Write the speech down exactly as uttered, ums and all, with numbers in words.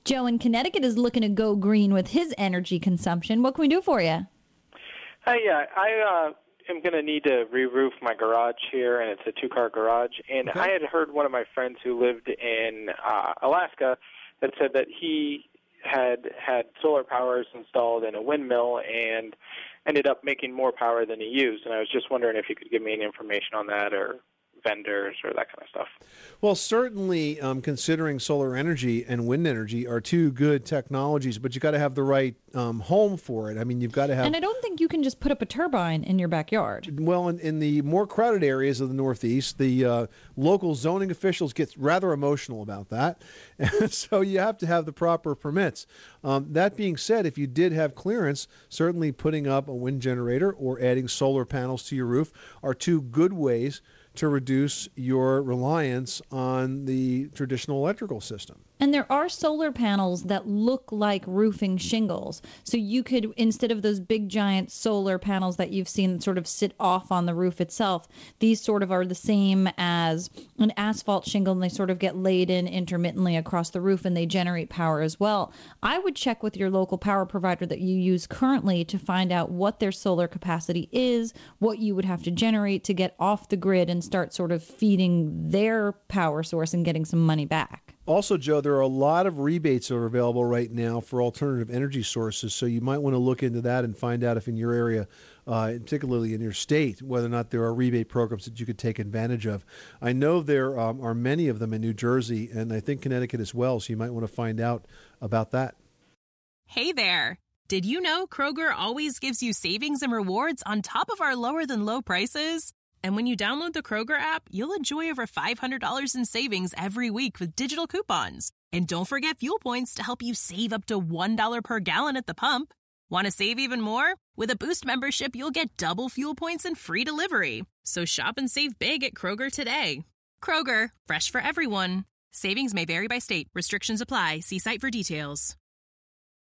Joe in Connecticut is looking to go green with his energy consumption. What can we do for you? Hi, yeah, I uh, am going to need to re-roof my garage here, and it's a two-car garage. And Okay. I had heard one of my friends who lived in uh, Alaska that said that he had had solar powers installed in a windmill and ended up making more power than he used. And I was just wondering if you could give me any information on that, or vendors or that kind of stuff. Well, certainly um, considering solar energy and wind energy are two good technologies, but you got to have the right um, home for it. I mean, you've got to have... And I don't think you can just put up a turbine in your backyard. Well, in, in the more crowded areas of the Northeast, the uh, local zoning officials get rather emotional about that. And so you have to have the proper permits. Um, that being said, if you did have clearance, certainly putting up a wind generator or adding solar panels to your roof are two good ways to reduce your reliance on the traditional electrical system. And there are solar panels that look like roofing shingles. So you could, instead of those big giant solar panels that you've seen sort of sit off on the roof itself, these sort of are the same as an asphalt shingle, and they sort of get laid in intermittently across the roof, and they generate power as well. I would check with your local power provider that you use currently to find out what their solar capacity is, what you would have to generate to get off the grid and start sort of feeding their power source and getting some money back. Also, Joe, there are a lot of rebates that are available right now for alternative energy sources, so you might want to look into that and find out if in your area, uh, particularly in your state, whether or not there are rebate programs that you could take advantage of. I know there um, are many of them in New Jersey, and I think Connecticut as well, so you might want to find out about that. Hey there. Did you know Kroger always gives you savings and rewards on top of our lower-than-low prices? And when you download the Kroger app, you'll enjoy over five hundred dollars in savings every week with digital coupons. And don't forget fuel points to help you save up to one dollar per gallon at the pump. Want to save even more? With a Boost membership, you'll get double fuel points and free delivery. So shop and save big at Kroger today. Kroger, fresh for everyone. Savings may vary by state. Restrictions apply. See site for details.